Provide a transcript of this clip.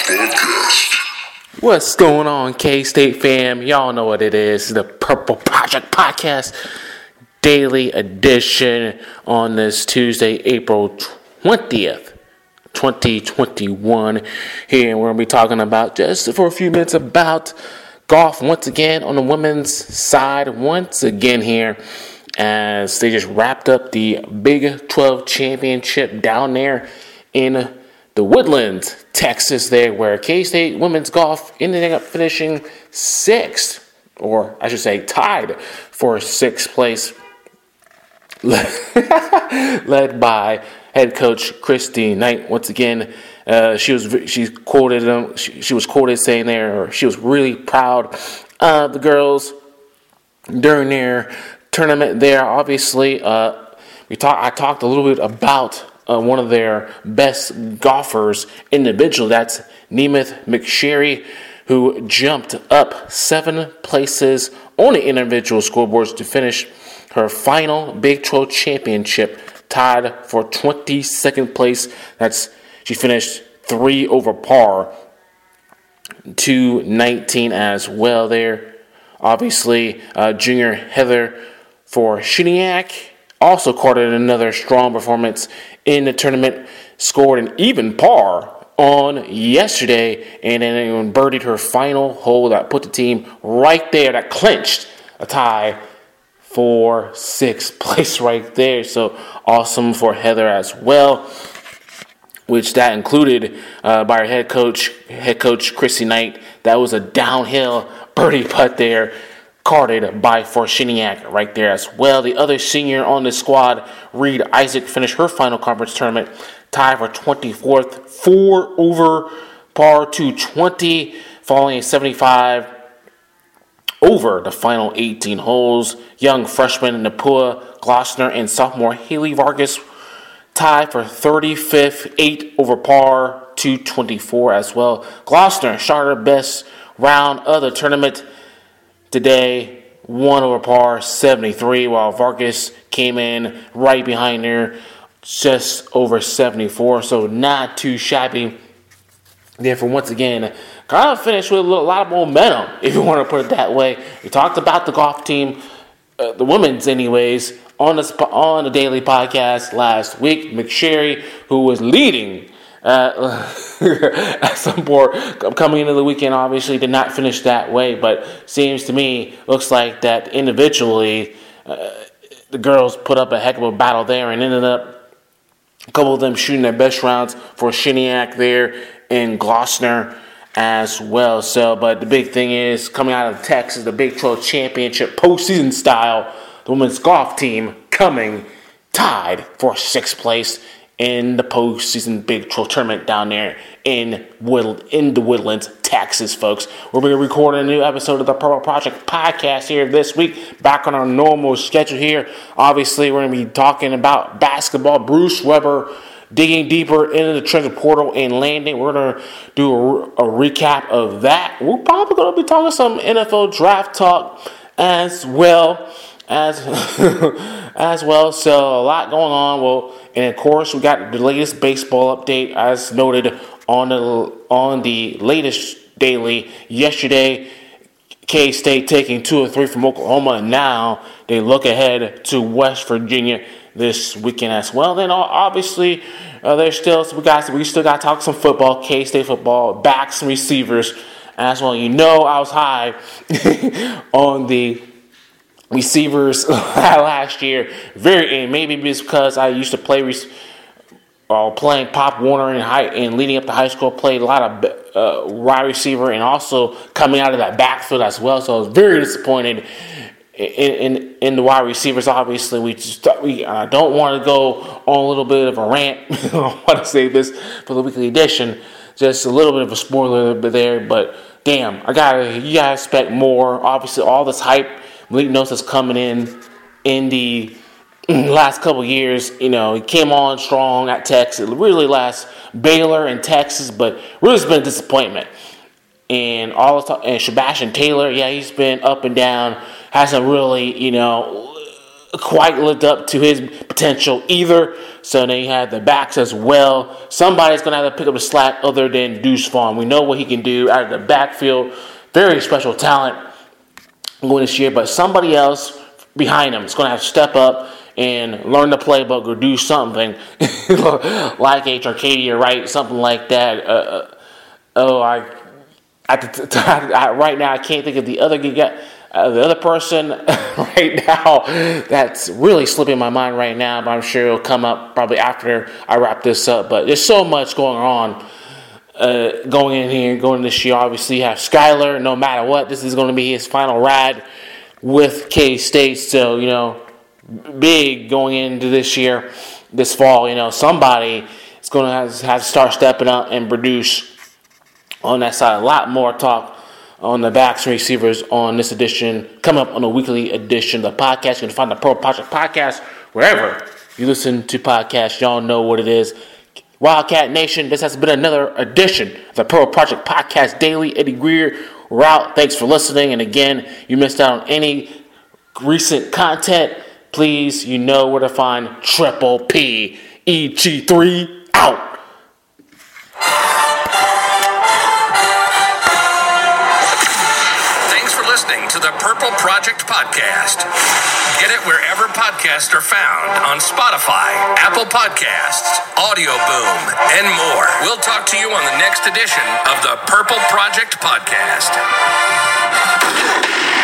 Podcast. What's going on, K-State fam? Y'all know what it is. The Purple Project Podcast Daily Edition on this Tuesday, April 20th, 2021. Here, we're going to be talking about, just for a few minutes, about golf once again on the women's side. Once again here, as they just wrapped up the Big 12 Championship down there in the Woodlands, Texas, there, where K-State women's golf ended up finishing sixth, or I should say tied for sixth place, led by head coach Christy Knight. Once again, she was quoted saying there, or she was really proud of the girls during their tournament there. Obviously, I talked a little bit about one of their best golfers individual. That's Nemeth McSherry, who jumped up 7 places on the individual scoreboards to finish her final Big 12 championship, tied for 22nd place. She finished 3 over par, 219 as well there. Obviously, junior Heather Forshiniak also carded another strong performance in the tournament, scored an even par on yesterday, and then birdied her final hole that put the team right there, that clinched a tie for 6th place right there. So awesome for Heather as well, which that included by her head coach Christy Knight. That was a downhill birdie putt there, carded by Forshiniak right there as well. The other senior on the squad, Reed Isaac, finished her final conference tournament tied for 24th, 4 over par 220, following a 75 over the final 18 holes. Young freshman Napua Glossner and sophomore Haley Vargas tied for 35th, 8 over par 224 as well. Glossner shot her best round of the tournament today, 1 over par 73, while Vargas came in right behind her, just over 74. So not too shabby. Therefore, once again, kind of finished with a lot of momentum, if you want to put it that way. We talked about the golf team, the women's anyways, on the daily podcast last week. McSherry, who was leading at some point coming into the weekend, obviously did not finish that way, but seems to me, looks like that individually the girls put up a heck of a battle there, and ended up a couple of them shooting their best rounds for Shiniak there and Glossner as well. So, but the big thing is, coming out of Texas, the Big 12 Championship postseason style, the women's golf team coming tied for 6th place in the postseason Big 12 tournament down there in the Woodlands, Texas, folks. We're going to record a new episode of the Purple Project Podcast here this week, back on our normal schedule here. Obviously, we're going to be talking about basketball. Bruce Weber digging deeper into the transfer portal and landing. We're going to do a recap of that. We're probably going to be talking some NFL draft talk as well. As well, so a lot going on. Well, and of course, we got the latest baseball update, as noted on the latest daily yesterday. K-State taking 2 or 3 from Oklahoma, and now they look ahead to West Virginia this weekend as well. Then obviously, we still got to talk some football, K-State football, backs and receivers as well. You know, I was high on the receivers last year, and maybe it's because I used to play playing Pop Warner and leading up to high school, played a lot of wide receiver, and also coming out of that backfield as well. So I was very disappointed in the wide receivers. Obviously, I don't want to go on a little bit of a rant. I want to save this for the weekly edition. Just a little bit of a spoiler there, but damn, you gotta expect more. Obviously, all this hype Malik Knows is coming in the last couple years. You know, he came on strong at Texas. It really last Baylor and Texas, but really it's been a disappointment. And and Sebastian Taylor, yeah, he's been up and down. Hasn't really, quite lived up to his potential either. So then you have the backs as well. Somebody's going to have to pick up the slack other than Deuce Vaughn. We know what he can do out of the backfield. Very special talent going this year, but somebody else behind him is going to have to step up and learn the playbook or do something like a Arcadia, right? Something like that. Right now I can't think of the other guy. The other person right now that's really slipping my mind right now, but I'm sure it'll come up probably after I wrap this up. But there's so much going on going in here, going this year. Obviously, you have Skyler. No matter what, this is going to be his final ride with K-State. So, big going into this year, this fall. Somebody is going to have to start stepping up and produce on that side. A lot more talk on the backs and receivers on this edition, coming up on a weekly edition of the podcast. You can find the Purple Project Podcast wherever you listen to podcasts. Y'all know what it is. Wildcat Nation, this has been another edition of the Purple Project Podcast Daily. Eddie Greer, we're out. Thanks for listening. And again, you missed out on any recent content, please, you know where to find Triple P. EG3 out. To the Purple Project Podcast. Get it wherever podcasts are found on Spotify, Apple Podcasts, Audio Boom, and more. We'll talk to you on the next edition of the Purple Project Podcast.